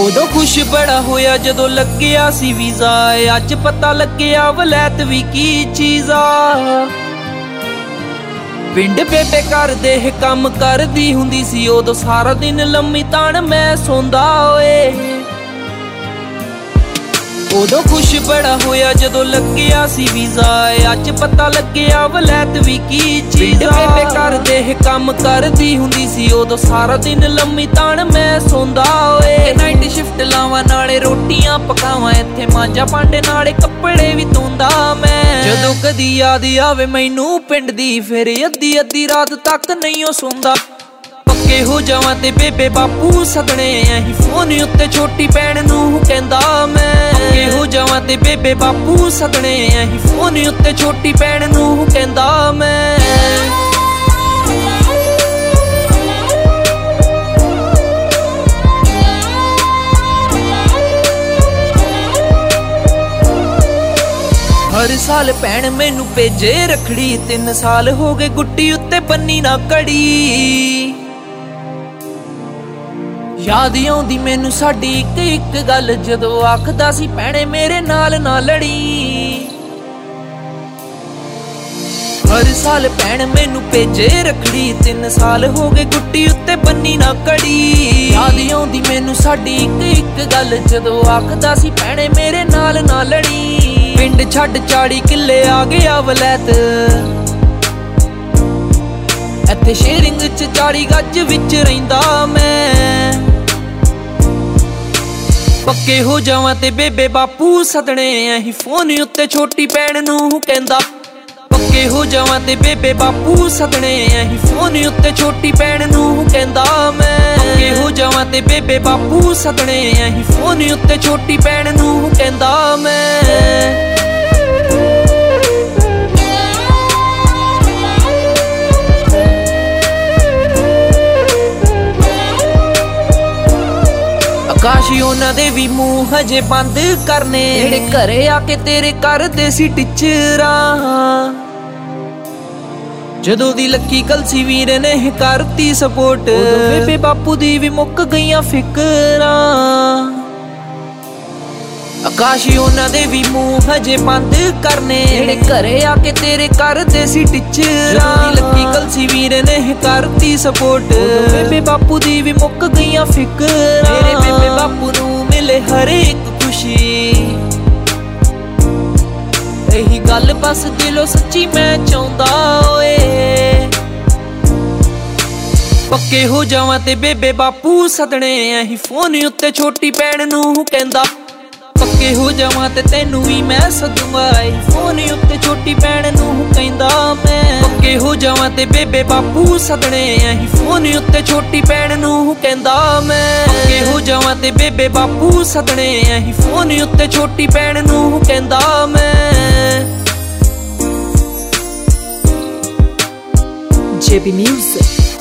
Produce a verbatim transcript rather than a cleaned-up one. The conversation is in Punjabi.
ਉਦੋਂ ਖੁਸ਼ ਬੜਾ ਹੋਇਆ ਜਦੋਂ ਲੱਗਿਆ ਸੀ ਵੀਜ਼ਾ। ਅੱਜ ਪਤਾ ਲੱਗਿਆ ਵਲੈਤ ਵੀ ਕੀ ਚੀਜ਼ ਆ। ਪਿੰਡ ਬੇਬੇ ਕਰਦੇ ਕੰਮ ਕਰਦੀ ਹੁੰਦੀ ਸੀ ਉਦੋਂ ਸਾਰਾ ਦਿਨ ਲੰਮੀ ਤਾਣ ਮੈਂ ਸੌਂਦਾ ਓਏ। ਉਦੋਂ ਖੁਸ਼ ਬੜਾ ਹੋਇਆ ਜਦੋਂ ਲੱਗਿਆ ਸੀ ਵੀਜ਼ਾ। ਅੱਜ ਪਤਾ ਲੱਗਿਆ ਵਲੈਤ ਵੀ ਕੀ ਚੀਜ਼ ਆ। ਬੇਬੇ ਕਰਦੇ ਕੰਮ ਕਰਦੀ ਹੁੰਦੀ ਸੀ ਉਦੋਂ ਸਾਰਾ ਦਿਨ ਲੰਮੀ ਤਾਣ ਮੈਂ ਸੌਂਦਾ ਓਏ। ਨਾਈਟ ਸ਼ਿਫਟ ਲਾਵਾਂ ਨਾਲੇ ਰੋਟੀਆਂ ਪਕਾਵਾਂ, ਇੱਥੇ ਮਾਂਜਾ ਭਾਂਡੇ ਨਾਲੇ ਕੱਪੜੇ ਵੀ ਧੋਂਦਾ ਮੈਂ। ਜਦੋਂ ਕਦੀ ਯਾਦ ਆਵੇ ਮੈਨੂੰ ਪਿੰਡ ਦੀ ਫਿਰ ਅੱਧੀ ਅੱਧੀ ਰਾਤ ਤੱਕ ਨਹੀਂ ਓ ਸੌਂਦਾ। ਪੱਕੇ ਹੋ ਜਾਵਾਂ ਤੇ ਬੇਬੇ ਬਾਪੂ ਸਦਣੇ ਅਹੀਂ ਫੋਨ ਉੱਤੇ ਛੋਟੀ ਭੈਣ ਨੂੰ ਕਹਿੰਦਾ ਮੈਂ। ਪੱਕੇ ਹੋ ਜਾਵਾਂ ਤੇ ਬੇਬੇ ਬਾਪੂ ਸਦਣੇ ਅਹੀਂ ਫੋਨ ਉੱਤੇ ਛੋਟੀ ਭੈਣ ਨੂੰ ਕਹਿੰਦਾ ਮੈਂ। ਹਰ ਸਾਲ ਭੈਣ ਮੈਨੂੰ ਭੇਜੇ ਰੱਖੜੀ, ਤਿੰਨ ਸਾਲ ਹੋ ਗਏ ਗੁੱਡੀ ਉੱਤੇ ਬੰਨੀ ਨਾ ਕੜੀ। ਯਾਦ ਆਉਂਦੀ ਮੈਨੂੰ ਸਾਡੀ ਇੱਕ ਇੱਕ ਗੱਲ ਜਦੋਂ ਆਖਦਾ ਸੀ ਭੈਣੇ ਮੇਰੇ ਨਾਲ ਨਾ ਲੜੀ। ਹਰ ਸਾਲ ਭੈਣ ਮੈਨੂੰ ਭੇਜੇ ਰੱਖੜੀ, ਤਿੰਨ ਸਾਲ ਹੋ ਗਏ ਗੁੱਡੀ ਉੱਤੇ ਬੰਨੀ ਨਾ ਕੜੀ। ਯਾਦ ਆਉਂਦੀ ਮੈਨੂੰ ਸਾਡੀ ਇੱਕ ਇੱਕ ਗੱਲ ਜਦੋਂ ਆਖਦਾ ਸੀ ਭੈਣੇ ਮੇਰੇ ਨਾਲ ਨਾ ਲੜੀ। ਪਿੰਡ ਛੱਡ ਚਾੜੀ ਕਿੱਲੇ ਆ ਗਿਆ ਵਲੈਤ, ਇੱਥੇ ਸ਼ੇਰਿੰਗ ਚ ਚਾਲੀ ਗੱਜ ਵਿੱਚ ਰਹਿੰਦਾ ਮੈਂ। ਪੱਕੇ ਹੋ ਜਾਵਾਂ ਤੇ ਬੇਬੇ ਬਾਪੂ ਸਦਣੇ ਅਹੀਂ ਫੋਨ ਉੱਤੇ ਛੋਟੀ ਭੈਣ ਨੂੰ ਕਹਿੰਦਾ। ਪੱਕੇ ਹੋ ਜਾਵਾਂ ਤੇ ਬੇਬੇ ਬਾਪੂ ਸਦਣੇ ਅਹੀਂ ਫੋਨ ਉੱਤੇ ਛੋਟੀ ਭੈਣ ਨੂੰ ਕਹਿੰਦਾ ਮੈਂ। ਪੱਕੇ ਹੋ ਜਾਵਾਂ ਤੇ ਬੇਬੇ ਬਾਪੂ ਸਦਣੇ ਅਹੀਂ ਫੋਨ ਉੱਤੇ ਛੋਟੀ ਭੈਣ ਨੂੰ ਕਹਿੰਦਾ ਮੈਂ। ਕਾਸ਼ ਉਹਨਾਂ ਦੇ ਵੀ ਮੂੰਹ ਹਜੇ ਬੰਦ ਕਰਨੇ, ਜਿਹੜੇ ਘਰੇ ਆ ਕੇ ਤੇਰੇ ਕਰਦੇ ਸੀ ਟਿਚਰਾਂ। ਜਦੋਂ ਦੀ ਲੱਕੀ ਕਲਸੀ ਵੀਰ ਨੇ ਕਰਤੀ ਸਪੋਰਟ, ਉਦੋਂ ਬੇਬੇ ਬਾਪੂ ਦੀ ਵੀ ਮੁੱਕ ਗਈਆਂ ਫਿਕਰਾਂ। ਆਕਾਸ਼ ਉਹਨਾਂ ਦੇ ਵੀ ਮੂੰਹ ਹਜੇ ਬੰਦ ਕਰਨੇ, ਜਿਹੜੇ ਘਰੇ ਆ ਕੇ ਤੇਰੇ ਕਰਦੇ ਸੀ ਟਿਚਰਾਂ। ਜਦੋਂ ਦੀ ਲੱਕੀ ਕਲਸੀ ਵੀਰ ਨੇ ਕਰਤੀ ਸਪੋਰਟ, ਉਦੋਂ ਬੇਬੇ ਬਾਪੂ ਦੀ ਵੀ ਮੁੱਕ ਗਈਆਂ ਫਿਕਰਾਂ। ਮੇਰੇ ਬੇਬੇ ਬਾਪੂ ਨੂੰ ਮਿਲੇ ਹਰ ਇੱਕ ਖੁਸ਼ੀ, ਇਹੀ ਗੱਲ ਬਸ ਦਿਲੋਂ ਸੱਚੀ ਮੈਂ ਚਾਹੁੰਦਾ ਓਏ। ਪੱਕੇ ਹੋ ਜਾਵਾਂ ਤੇ ਬੇਬੇ ਬਾਪੂ ਸਦਣੇ ਅਹੀਂ ਫੋਨ ਉੱਤੇ ਛੋਟੀ ਭੈਣ ਨੂੰ ਕਹਿੰਦਾ। ਪੱਕੇ ਹੋ ਜਾਵਾਂ ਤੇ ਤੈਨੂੰ ਵੀ ਮੈਂ ਸਦੂੰਗਾ, ਫੋਨ ਉੱਤੇ ਛੋਟੀ ਭੈਣ ਨੂੰ ਕਹਿੰਦਾ ਮੈਂ। ਪੱਕੇ ਹੋ ਜਾਵਾਂ ਤੇ ਬੇਬੇ ਬਾਪੂ ਸਦਣੇ ਅਹੀਂ ਫੋਨ ਉੱਤੇ ਛੋਟੀ ਭੈਣ ਨੂੰ ਕਹਿੰਦਾ ਮੈਂ। ਪੱਕੇ ਹੋ ਜਾਵਾਂ ਤੇ ਬੇਬੇ ਬਾਪੂ ਸਦਣੇ ਅਹੀਂ ਫੋਨ ਉੱਤੇ ਛੋਟੀ ਭੈਣ ਨੂੰ ਕਹਿੰਦਾ ਮੈਂ। J B Music